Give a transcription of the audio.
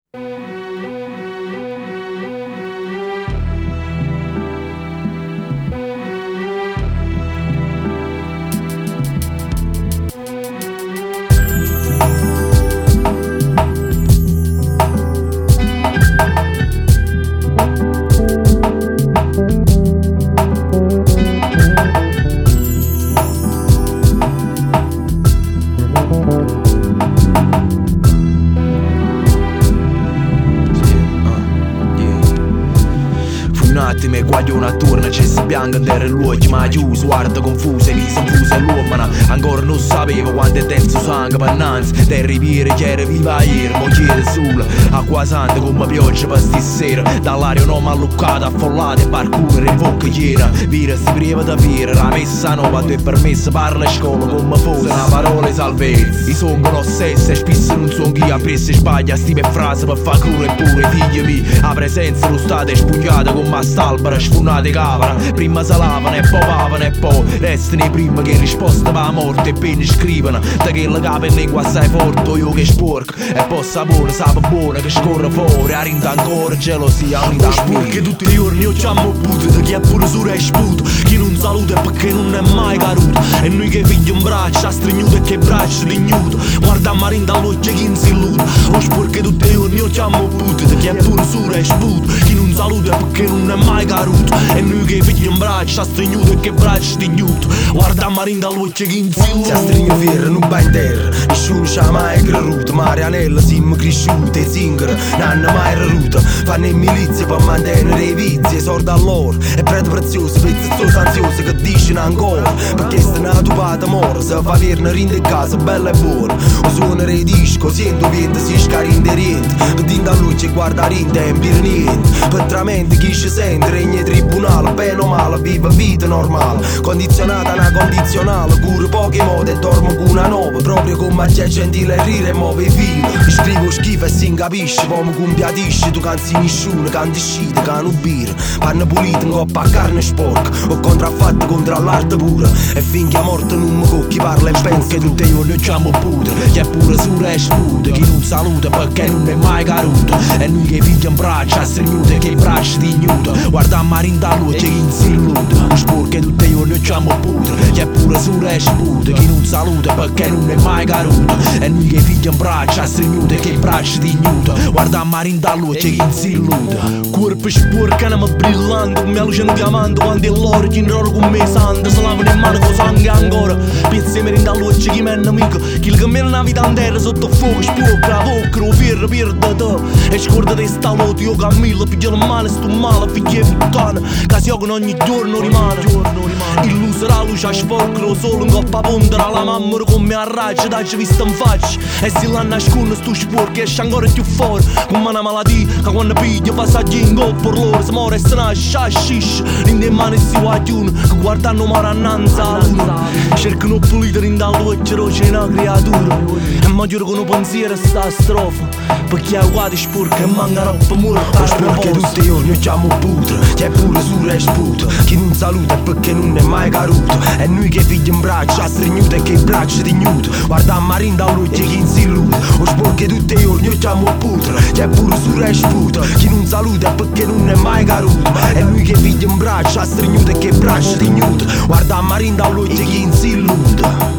E guaglione attorno c'è si bianca in terra l'occhio ma chiuso, guarda confusa e lì s'infusa e l'uomo ancora non sapeva quanto è denso sangue pannanzi del riviere che era viva ieri mo chiede sole acqua santa come pioggia per stasera dall'aria non malluccata affollata e parkour e bocca chiera vira si priva da vira la messa nuova tu è permessa parla a scuola come fosse una parola salvezza i songono stessi e spesso non son chi ha preso e sbaglia stime frasi per fa crudo e pure figli miei la presenza lo state spugnata come a stalbara sfunate capra prima si lavano e poi pavano e poi restano prima che risposta va a morte e penne scrivono da che la capa in lingua assai forte io che sporco e poi sapone sape buona che scorre fuori arinda ancora gelosia arinda perché tutti i giorni io chiamo puto da chi è pure sura e sputo chi non saluta è perché non è mai caduto e noi che figli un braccio a stringnuto e che braccio dignuto guarda marinda all'occhio chi non si illude perché tutti i giorni io chiamo puto da chi è pure sura e sputo chi non saluta è perché non è mai caduto e noi che figli un braccio a stringnuto e che braccio dignuto guarda marinda all'occhio chi non si illude si a stringo ferro non va in terra nessuno c'ha mai creduto Marianella siamo cresciute zingara non hanno mai reduto fanno in milizia per mantenere i vizi sorda a loro e prete prezioso pezzo ansioso che dicono ancora perché sta una tupata mora se fa verne rinde in casa bella e buona o suonare i disco sento vento si scarinde riente per dinda a luce e guarda rinde e impire niente per tramente chi ci sente regna tribunale bene o male vive vita normale condizionata una condizionale cura poche mode e dormo con una nuova proprio come a 10 gentile rire e muove i fili scrivo schifo e si capisce come compiatisce tu canzi nessuno canti scite cano birra panna pulita in coppa a carne sporca o contraffatta contro l'arte pura e finché a morte non mi cocchi parla e pensa che tutti io ne chiamo putre che è pure sura e sputa chi non saluta perché non è mai caduto e noi che figli in braccia a stringnuto e che i bracci dignuto guarda a marinda luce chi non si illude sporche tutti io ne chiamo putre che è pure sura e sputa chi non saluta perché non è mai caduto e noi che figli in braccia a stringnuto e che i bracci dignuto guarda a marinda luce chi non si illude corpo sporca anima brillante come la luce in diamante quando è l'oro chi in roro con me santo se lavano in mano con sangue ancora pensi mi rinda luce chi mi è nemico chi che mi una vita in terra sotto fuoco sporca la bocca lo ferro perde te e scorda di sta lotta io cammino piglio la mano sto male figlie puttana che si con ogni giorno rimane illusa la luce a sporco solo in coppa pondera la mamma come a raggia dacci vista in faccia e se la nasconde sto sporco esce ancora più fuori come una malattia che quando piglia passaggi in coppa loro si muore e se nasce a scisce in le mani si guaglione che guardano mare annanzi alla luna cercano pulita in da luce roce una creatura e maggiore con un pensiero sta strofa perché a guardi sporca e mancano per morta perché tutti i giorni io chiamo putre che è pure sura e sputa chi non saluta è perché non è mai caduto e noi che figli in braccia a stringnuto e che i bracci dignuto guarda a marinda a luce chi non si illude o sporche tutti i giorni io chiamo putre che è pure sura e sputa chi non saluta è perché non è mai caduto e noi che figli in braccia a stringnuto e che i bracci dignuto guarda a marinda a luce chi non si illude.